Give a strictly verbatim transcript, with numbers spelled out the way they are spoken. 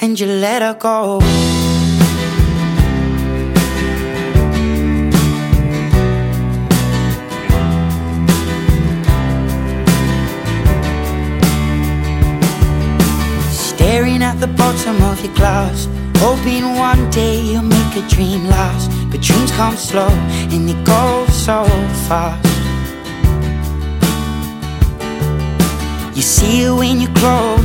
and you let her go. Staring at the bottom of your glass, hoping one day you'll make a dream last. But dreams come slow and they go so fast. You see it when you close